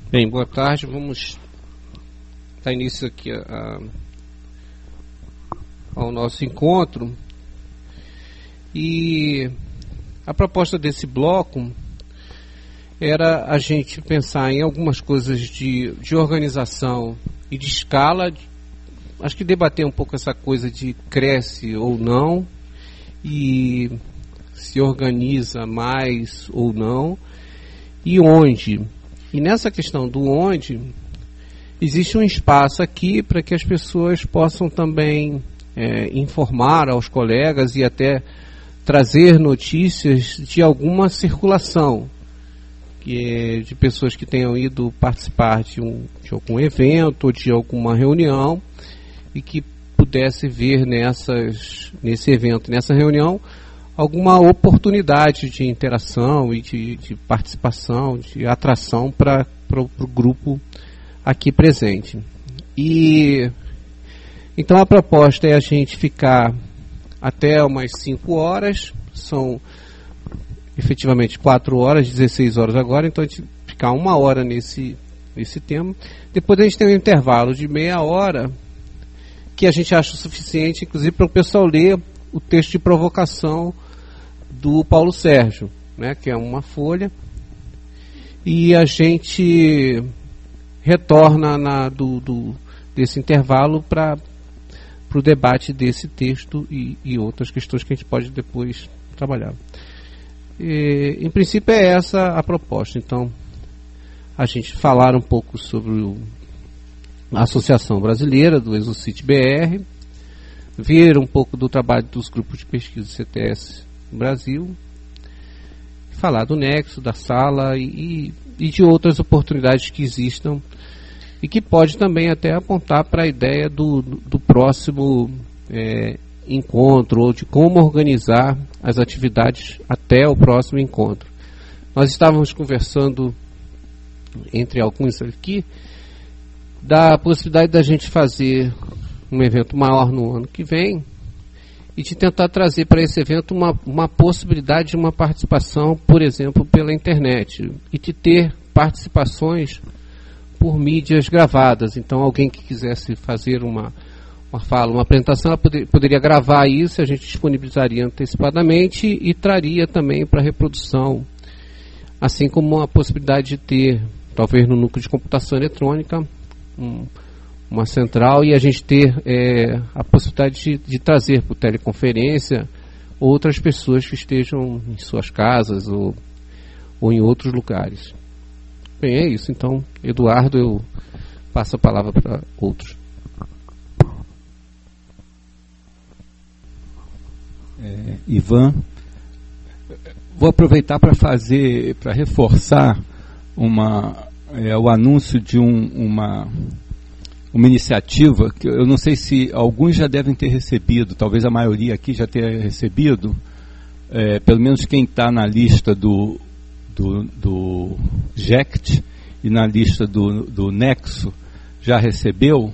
Bem, boa tarde. Vamos dar início aqui ao nosso encontro. E a proposta desse bloco era a gente pensar em algumas coisas de organização e de escala. Acho que debater um pouco essa coisa de cresce ou não, e se organiza mais ou não, e onde. E nessa questão do onde, existe um espaço aqui para que as pessoas possam também informar aos colegas e até trazer notícias de alguma circulação, de pessoas que tenham ido participar de algum evento ou de alguma reunião e que pudesse ver nesse evento, nessa reunião, alguma oportunidade de interação e de participação, de atração para o grupo aqui presente. E então a proposta é a gente ficar até umas 5 horas, são efetivamente 4 horas, 16 horas agora, então a gente ficar 1 hora nesse tema. Depois a gente tem um intervalo de meia hora, que a gente acha o suficiente, inclusive, para o pessoal ler o texto de provocação do Paulo Sérgio, né, que é uma folha, e a gente retorna desse intervalo para o debate desse texto e outras questões que a gente pode depois trabalhar. Em princípio é essa a proposta. Então, a gente falar um pouco sobre a Associação Brasileira do Exocit BR, ver um pouco do trabalho dos grupos de pesquisa do CTS no Brasil, falar do Nexo, da sala e de outras oportunidades que existam e que pode também até apontar para a ideia do próximo encontro, ou de como organizar as atividades até o próximo encontro. Nós estávamos conversando entre alguns aqui da possibilidade da gente fazer um evento maior no ano que vem e de tentar trazer para esse evento uma possibilidade de uma participação, por exemplo, pela internet, e de ter participações por mídias gravadas. Então, alguém que quisesse fazer uma fala, uma apresentação, ela poderia gravar isso, a gente disponibilizaria antecipadamente e traria também para reprodução, assim como a possibilidade de ter, talvez no núcleo de computação eletrônica, uma central, e a gente ter a possibilidade de trazer por teleconferência outras pessoas que estejam em suas casas ou em outros lugares. Bem, é isso. Então, Eduardo, eu passo a palavra para outros. Ivan, vou aproveitar para reforçar o anúncio de uma iniciativa que eu não sei se alguns já devem ter recebido, talvez a maioria aqui já tenha recebido, pelo menos quem está na lista do GECT e na lista do Nexo já recebeu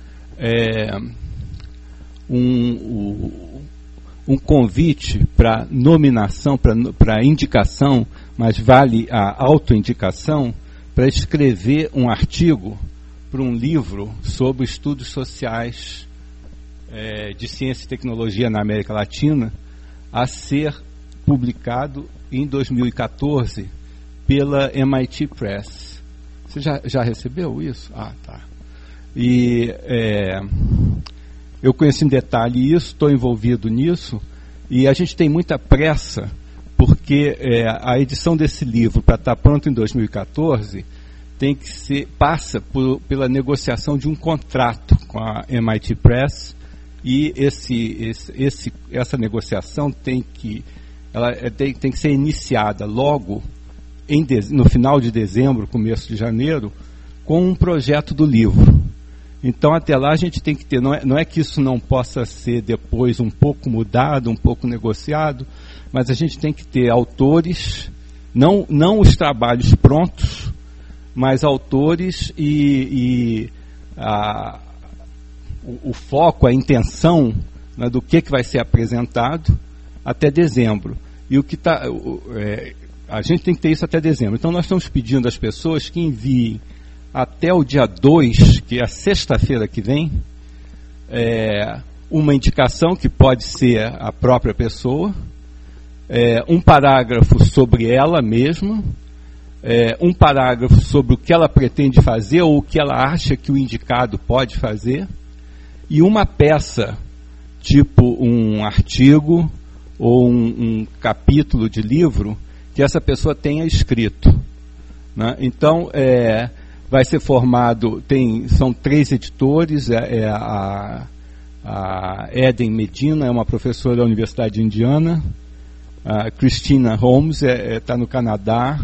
um convite para nominação, para indicação, mas vale a autoindicação, para escrever um artigo para um livro sobre estudos sociais de ciência e tecnologia na América Latina, a ser publicado em 2014 pela MIT Press. Você já recebeu isso? Ah, tá. E eu conheço em detalhe isso, estou envolvido nisso, e a gente tem muita pressa, porque a edição desse livro, para estar pronto em 2014, passa pela negociação de um contrato com a MIT Press, e essa negociação tem que ser iniciada logo no final de dezembro, começo de janeiro, com um projeto do livro. Então, até lá, a gente tem que ter, não é que isso não possa ser depois um pouco mudado, um pouco negociado, mas a gente tem que ter autores, não os trabalhos prontos, mas autores o foco, a intenção, né, do que vai ser apresentado até dezembro. E a gente tem que ter isso até dezembro. Então, nós estamos pedindo às pessoas que enviem até o dia 2, que é a sexta-feira que vem, uma indicação que pode ser a própria pessoa, um parágrafo sobre ela mesma, um parágrafo sobre o que ela pretende fazer ou o que ela acha que o indicado pode fazer, e uma peça, tipo um artigo ou um capítulo de livro que essa pessoa tenha escrito, né? Então, vai ser formado, são 3 editores, a Eden Medina é uma professora da Universidade Indiana, a Christina Holmes está no Canadá,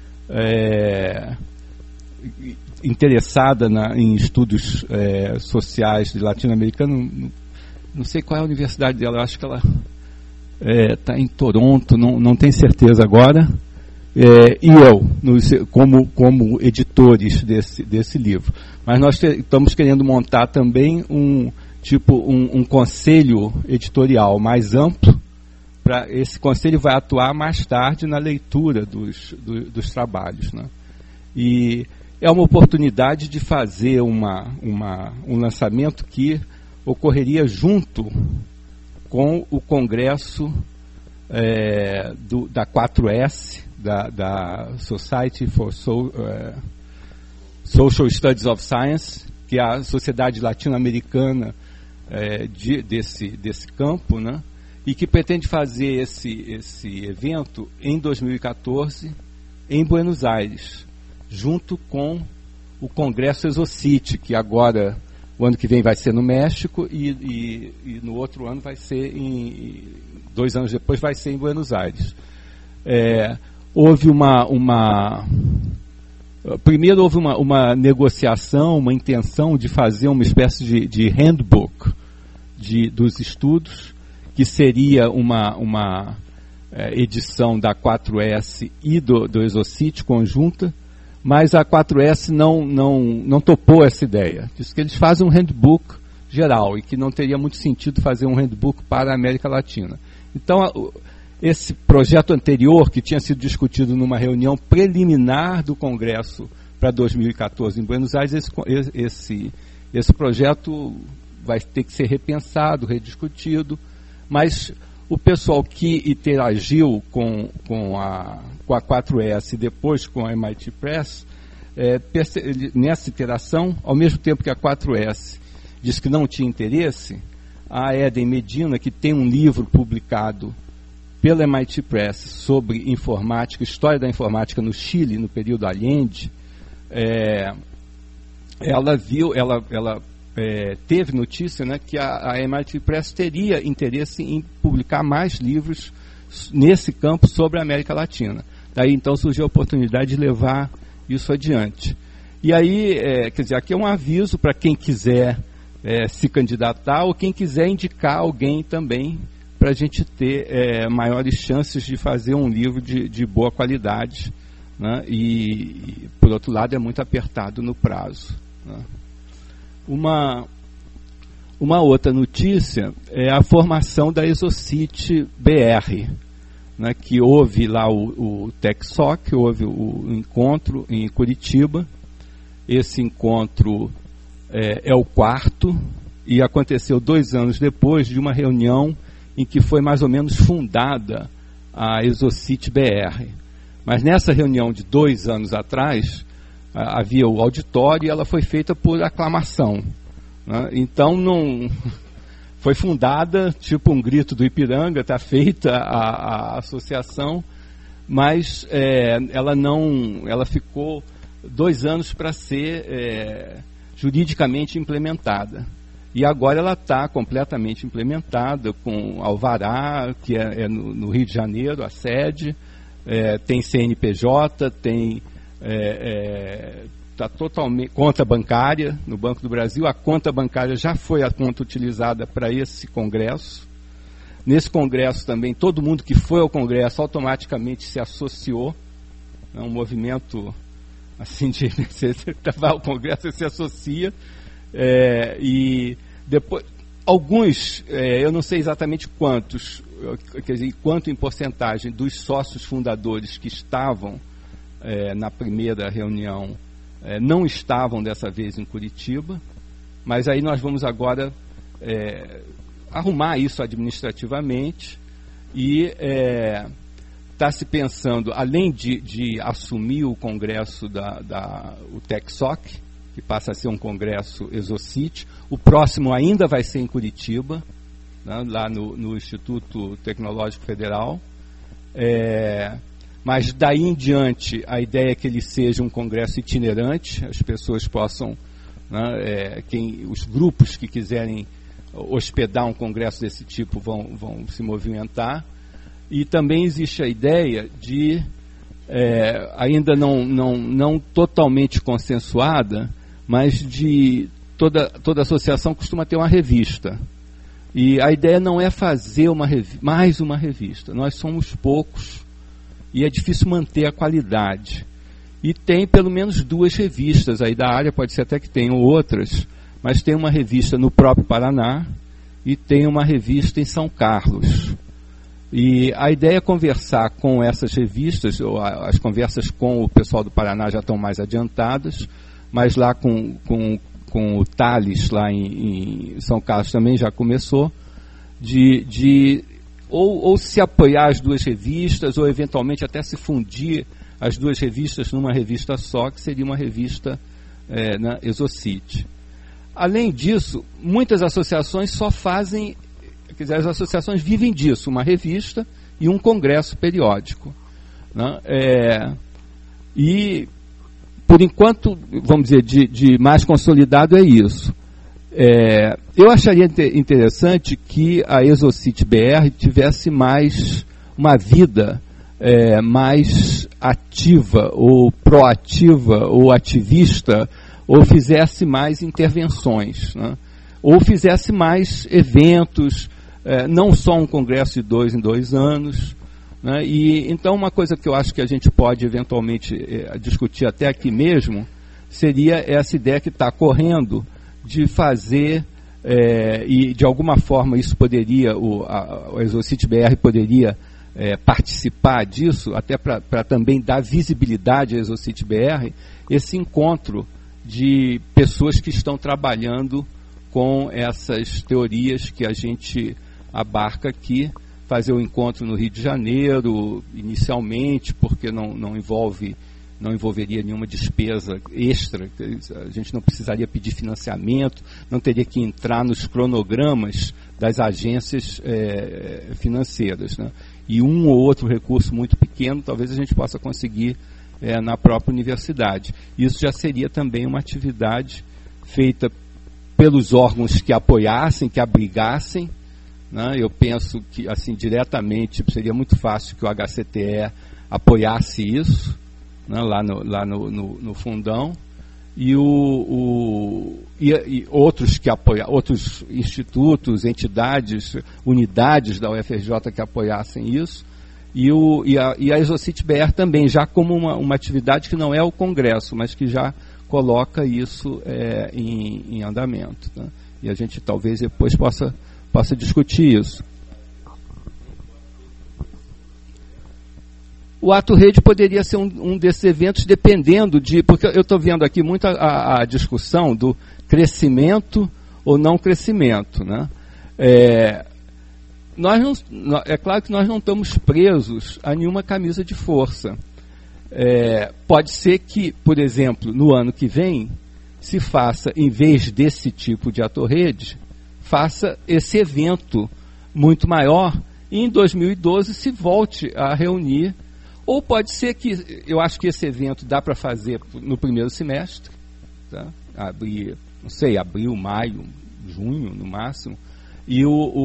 interessada em estudos sociais de latino-americano, não sei qual é a universidade dela, acho que ela está em Toronto, não tenho certeza agora, e eu, como editores desse livro. Mas nós estamos querendo montar também um conselho editorial mais amplo. Esse conselho vai atuar mais tarde na leitura dos trabalhos, né? E é uma oportunidade de fazer um lançamento que ocorreria junto com o congresso da 4S, da Society for Social Studies of Science, que é a sociedade latino-americana desse campo, né? E que pretende fazer esse evento em 2014 em Buenos Aires, junto com o Congresso Exocite, que agora, o ano que vem, vai ser no México e no outro ano vai ser 2 anos depois vai ser em Buenos Aires. Houve primeiro houve uma negociação, uma intenção de fazer uma espécie de handbook dos estudos, que seria uma edição da 4S e do Exocite conjunta, mas a 4S não topou essa ideia. Diz que eles fazem um handbook geral e que não teria muito sentido fazer um handbook para a América Latina. Então, esse projeto anterior, que tinha sido discutido numa reunião preliminar do Congresso para 2014 em Buenos Aires, esse projeto vai ter que ser repensado, rediscutido, mas o pessoal que interagiu com a 4S e depois com a MIT Press, nessa interação, ao mesmo tempo que a 4S disse que não tinha interesse, a Eden Medina, que tem um livro publicado pela MIT Press sobre informática, história da informática no Chile, no período Allende, ela teve notícia, né, que a MIT Press teria interesse em publicar mais livros nesse campo sobre a América Latina. Daí então surgiu a oportunidade de levar isso adiante. E aí, quer dizer, aqui é um aviso para quem quiser se candidatar ou quem quiser indicar alguém também, para a gente ter maiores chances de fazer um livro de boa qualidade, né? E, por outro lado, é muito apertado no prazo, né? Uma outra notícia é a formação da Exocite BR, né, que houve lá o TechSoc, houve o encontro em Curitiba. Esse encontro é o 4º e aconteceu 2 anos depois de uma reunião em que foi mais ou menos fundada a Exocite BR. Mas nessa reunião de 2 anos atrás, havia o auditório e ela foi feita por aclamação, né? Então não foi fundada, tipo um grito do Ipiranga, está feita a associação, mas ela ficou 2 anos para ser juridicamente implementada. E agora ela está completamente implementada, com alvará, que é no Rio de Janeiro, a sede, tem CNPJ, tem está totalmente conta bancária no Banco do Brasil. A conta bancária já foi a conta utilizada para esse congresso. Nesse congresso também, todo mundo que foi ao congresso automaticamente se associou. É um movimento assim de você vai ao congresso e se associa. E depois, alguns, eu não sei exatamente quantos, quer dizer, quanto em porcentagem dos sócios fundadores que estavam na primeira reunião não estavam dessa vez em Curitiba, mas aí nós vamos agora arrumar isso administrativamente e está se pensando, além de assumir o congresso o TechSoc, que passa a ser um congresso ExoCity, o próximo ainda vai ser em Curitiba, né, lá no Instituto Tecnológico Federal, mas daí em diante a ideia é que ele seja um congresso itinerante, as pessoas possam, né, os grupos que quiserem hospedar um congresso desse tipo vão se movimentar. E também existe a ideia de, ainda não totalmente consensuada, mas de toda associação costuma ter uma revista. E a ideia não é fazer mais uma revista. Nós somos poucos e é difícil manter a qualidade. E tem pelo menos 2 revistas aí da área, pode ser até que tenham outras, mas tem uma revista no próprio Paraná e tem uma revista em São Carlos. E a ideia é conversar com essas revistas, as conversas com o pessoal do Paraná já estão mais adiantadas, mas lá com o Thales, lá em São Carlos, também já começou, ou se apoiar as 2 revistas, ou eventualmente até se fundir as 2 revistas numa revista só, que seria uma revista na ExoCity. Além disso, muitas associações só fazem... Quer dizer, as associações vivem disso, uma revista e um congresso periódico, né? E, por enquanto, vamos dizer, de mais consolidado é isso. Eu acharia interessante que a ExoCity BR tivesse mais uma vida mais ativa, ou proativa, ou ativista, ou fizesse mais intervenções, né? Ou fizesse mais eventos, não só um congresso de 2 em 2 anos, né? E então uma coisa que eu acho que a gente pode eventualmente discutir até aqui mesmo seria essa ideia que está correndo de fazer, e de alguma forma isso poderia, o ExoCity BR poderia participar disso, até para também dar visibilidade à ExoCity BR, esse encontro de pessoas que estão trabalhando com essas teorias que a gente abarca aqui, fazer o encontro no Rio de Janeiro, inicialmente, porque não envolveria nenhuma despesa extra, a gente não precisaria pedir financiamento, não teria que entrar nos cronogramas das agências financeiras, né? E um ou outro recurso muito pequeno, talvez a gente possa conseguir na própria universidade. Isso já seria também uma atividade feita pelos órgãos que apoiassem, que abrigassem, né? Eu penso que, assim, diretamente, seria muito fácil que o HCTE apoiasse isso, né? lá no fundão, e outros que outros institutos, entidades, unidades da UFRJ que apoiassem isso, e a ExoCity BR também, já como uma atividade que não é o congresso, mas que já coloca isso em andamento, né? E a gente talvez depois possa discutir isso. O Ato Rede poderia ser um desses eventos, dependendo porque eu estou vendo aqui muito a discussão do crescimento ou não crescimento, né? É claro que nós não estamos presos a nenhuma camisa de força. Pode ser que, por exemplo, no ano que vem, se faça, em vez desse tipo de Ato Rede, faça esse evento muito maior, e em 2012 se volte a reunir. Ou pode ser que, eu acho que esse evento dá para fazer no primeiro semestre, tá? Abril, maio, junho, no máximo. E,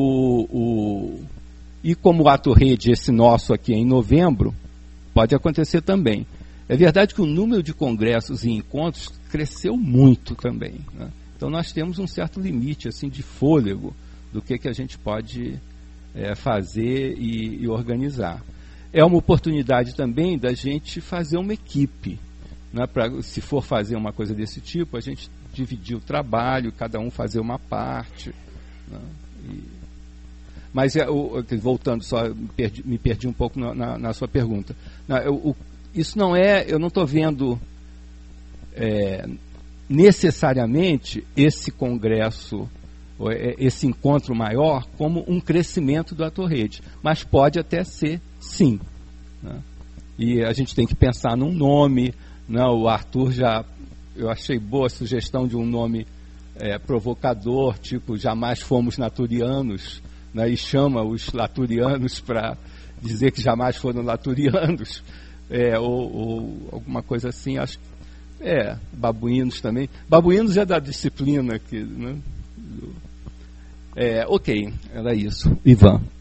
e como o Ato Rede, esse nosso aqui é em novembro, pode acontecer também. É verdade que o número de congressos e encontros cresceu muito também, né? Então nós temos um certo limite assim, de fôlego do que a gente pode fazer e organizar. É uma oportunidade também da gente fazer uma equipe, né? Se for fazer uma coisa desse tipo, a gente dividir o trabalho, cada um fazer uma parte, né? Mas, voltando só, me perdi um pouco na sua pergunta. Isso não é, eu não estou vendo necessariamente esse congresso, esse encontro maior, como um crescimento do Atorrede, mas pode até ser sim, né? E a gente tem que pensar num nome, né? O Arthur eu achei boa a sugestão de um nome provocador, tipo Jamais Fomos Laturianos, né? E chama os laturianos para dizer que jamais foram laturianos, ou alguma coisa assim. Acho babuínos também. Babuínos é da disciplina que, né? Ok, era isso. Ivan.